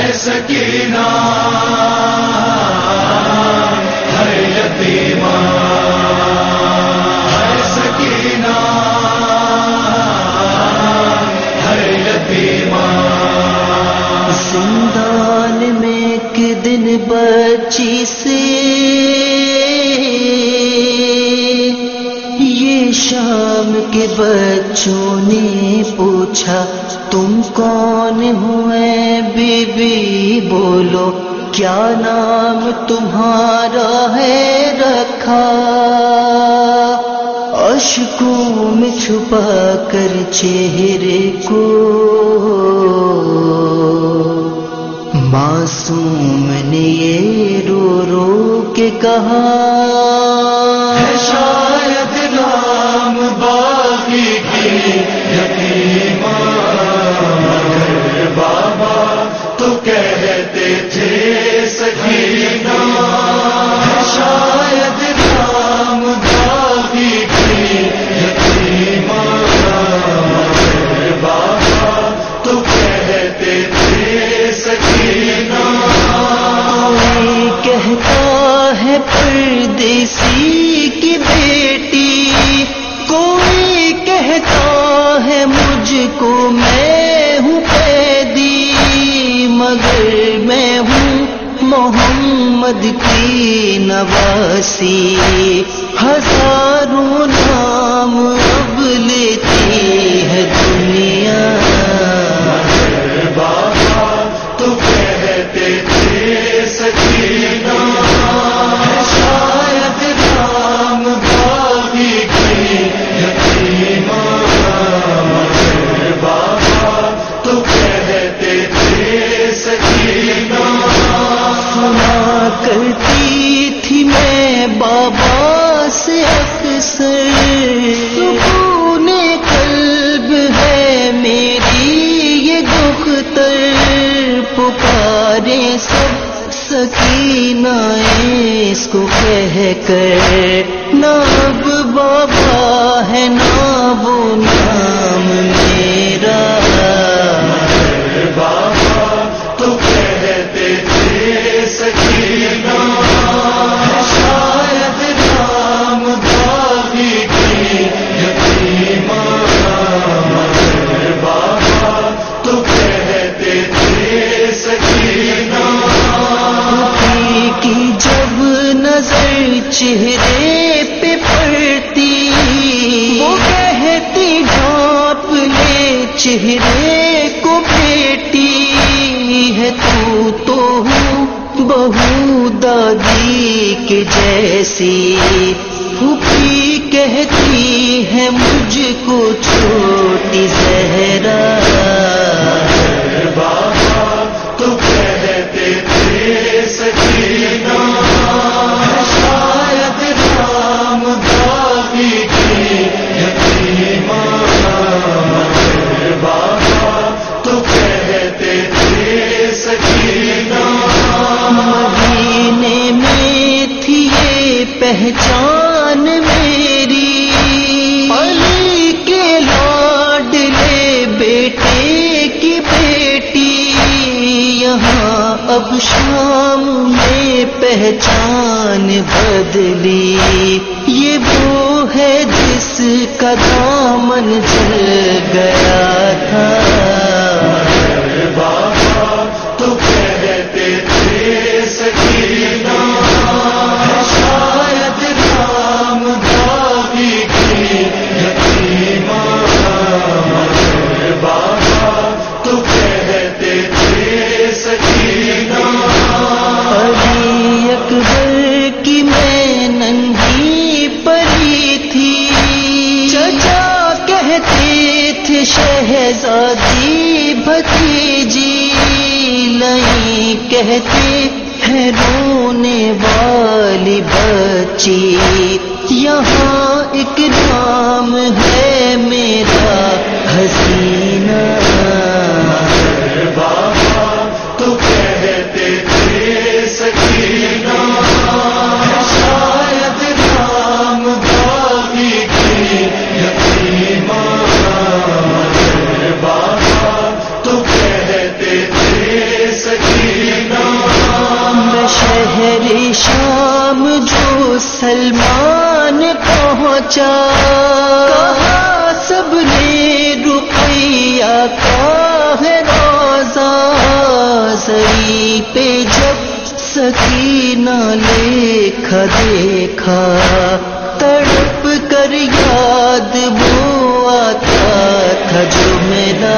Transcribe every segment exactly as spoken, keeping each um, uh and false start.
سکینہ ہے یتیمہ ہے سکینہ ہے یتیمہ زندان میں ایک دن بچی سے یہ شام کے بچوں نے پوچھا تم کون ہوئے بی بی بولو کیا نام تمہارا ہے رکھا اشکوں میں چھپا کر چہرے کو معصوم نے یہ رو رو کے کہا ہے شاید نام باغی کی یتیمہ مگر بابا تو کہتے تھے سکینہ ہے شاید نام باغی کی یتیمہ مگر بابا تو کہتے تھے سکینہ کوئی کہتا ہے پردیسی کی بیٹی کوئی کہتا ہے مجھ کو میں ہوں قیدی مگر میں ہوں محمد کی نواسی ہزاروں نام اب لیتی ہے دنیا بابا تو کہتے تھے سکینہ ہے شاید نام باغی کی یتیمہ مگر بابا تو کہتے تھے سکینہ سنا کرتی تھی میں بابا سے اکثر سکون قلب ہے میری یہ دختر پکارے سب سکینہ اس کو کہہ کر نہ اب بابا ہے نہ وہ نام میرا بابا تو کہتے تھے سکینہ ہے شاید نام باغی کی یتیمہ مگر بابا تو کہتے تھے سکینہ کی جب نظر چہرے پہ پڑتی وہ کہتی ڈھانپ لے چہرے کو بیٹی ہے تو تو ہوں بہو دادی کے جیسی پھوپھی کہتی ہے مجھ کو چھوٹی زہرا بابا تو کہتے تھے سکینہ ہے شاید نام باغی کی یتیمہ مگر بابا تو کہتے تھے سکینہ مدینے میں تھی یہ پہچان میری علی کے لاڈلے بیٹے کی بیٹی یہاں اب شام میں پہچان بدلی یہ وہ ہے جس کا دامن جل گیا تھا بابا تو کہتے تھے سکینہ ہے شاید نام باغی کی یتیمہ مگر بابا تو کہتے تھے سکینہ علی اکبر کی میں ننھی پری تھی چچا کہتے تھے شہزادی بھتیجی نہیں کہتے ہیں رونے والی بچی یہاں ایک نام ہے میرا حسینہ بابا تو کہتے تھے سکینہ ہے شاید نام باغی کی یتیمہ مگر بابا تو کہتے تھے سکینہ سلمان پہنچا، کہا سب نے رقیہ کا ہے روزہ، زری پہ جب سکینہ لکھا دیکھا، تڑپ کر یاد وہ آتا تھا جو میرا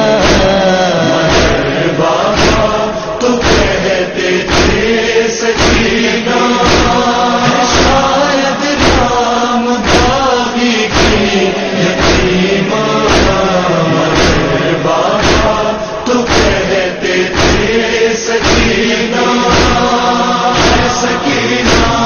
بابا تو کہتے تھے سکینہ ہے شاید رام باغی کی یتیمہ، بابا تو کہتے تھے سکینہ ہے سکینہ